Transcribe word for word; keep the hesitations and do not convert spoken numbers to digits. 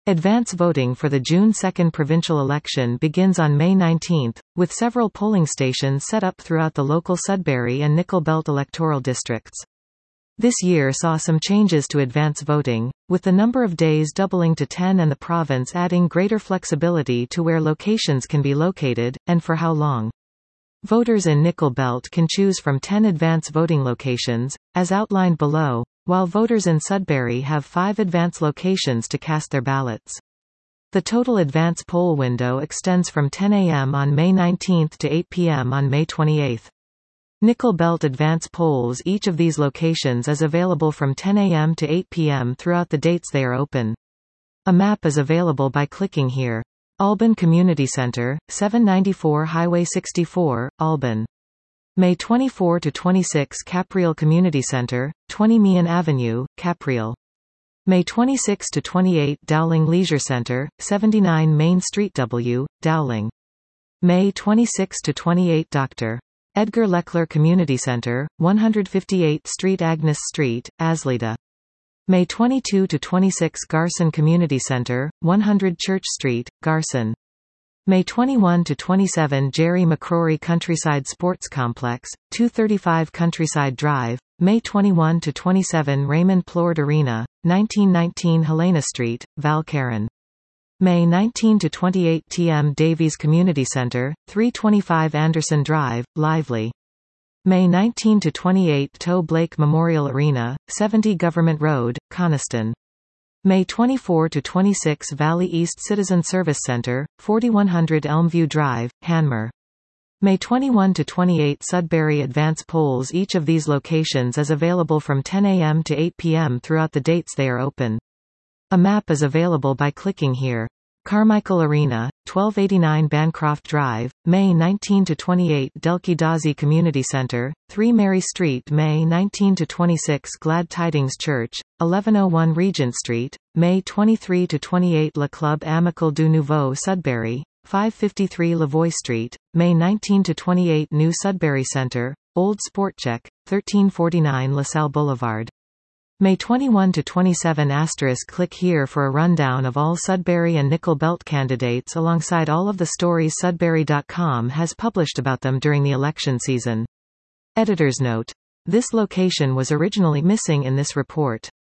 Advance voting for the June second provincial election begins on May nineteenth, with several polling stations set up throughout the local Sudbury and Nickel Belt electoral districts. This year saw some changes to advance voting, with the number of days doubling to ten and the province adding greater flexibility to where locations can be located, and for how long. Voters in Nickel Belt can choose from ten advance voting locations, as outlined below, while voters in Sudbury have five advance locations to cast their ballots. The total advance poll window extends from ten A M on May nineteenth to eight P M on May twenty-eighth. Nickel Belt advance polls. Each of these locations is available from ten A M to eight P M throughout the dates they are open. A map is available by clicking here. Alban Community Centre, seven ninety-four Highway sixty-four, Alban. May twenty-fourth to twenty-sixth Capriel Community Centre, twenty Meehan Avenue, Capriel. May twenty-sixth to twenty-eighth Dowling Leisure Centre, seventy-nine Main Street W, Dowling. May twenty-sixth to twenty-eighth Doctor Edgar Leckler Community Centre, one hundred fifty-eighth Street Agnes Street, Aslida. May twenty-second to twenty-sixth Garson Community Centre, one hundred Church Street, Garson. May twenty-first to twenty-seventh Jerry McCrory Countryside Sports Complex, two thirty-five Countryside Drive. May twenty-first to twenty-seventh Raymond Plord Arena, nineteen nineteen Helena Street, Val-Caron. May nineteenth to twenty-eighth T M Davies Community Centre, three twenty-five Anderson Drive, Lively. May nineteenth to twenty-eighth Toe Blake Memorial Arena, seventy Government Road, Coniston. May twenty-fourth to twenty-sixth Valley East Citizen Service Centre, forty-one hundred Elmview Drive, Hanmer. May twenty-first to twenty-eighth Sudbury advance polls. Each of these locations is available from ten A M to eight P M throughout the dates they are open. A map is available by clicking here. Carmichael Arena, twelve eighty-nine Bancroft Drive, May nineteenth to twenty-eighth Delkey Dawsey Community Centre, three Mary Street. May nineteenth to twenty-sixth Glad Tidings Church, eleven oh one Regent Street. May twenty-third to twenty-eighth Le Club Amical du Nouveau Sudbury, five fifty-three Lavoie Street. May nineteenth to twenty-eighth New Sudbury Centre, Old Sportcheck, thirteen forty-nine LaSalle Boulevard. May twenty-first to twenty-seventh asterisk click here for a rundown of all Sudbury and Nickel Belt candidates alongside all of the stories Sudbury dot com has published about them during the election season. Editor's note. This location was originally missing in this report.